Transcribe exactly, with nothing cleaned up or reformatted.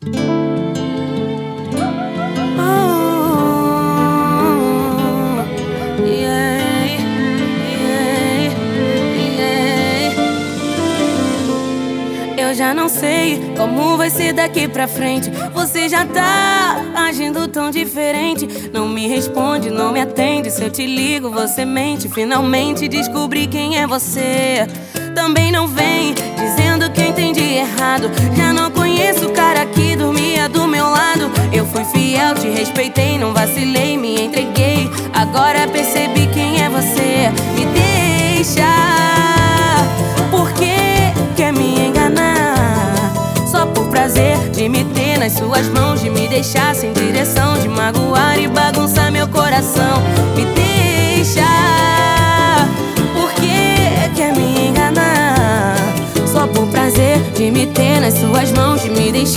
Eu já não sei como vai ser daqui pra frente. Você já tá agindo tão diferente. Não me responde, não me atende. Se eu te ligo, você mente. Finalmente descobri quem é você. Também não vem dizendo que eu entendi errado. Já não conheço o cara que dormia do meu lado. Eu fui fiel, te respeitei, não vacilei, me entreguei. Agora percebi quem é você. Me deixa. Por que quer me enganar? Só por prazer de me ter nas suas mãos, de me deixar sem direção, de magoar e bagunçar meu coração. Me deixa. Por que quer me enganar? Só por prazer de me ter nas suas mãos, de me deixar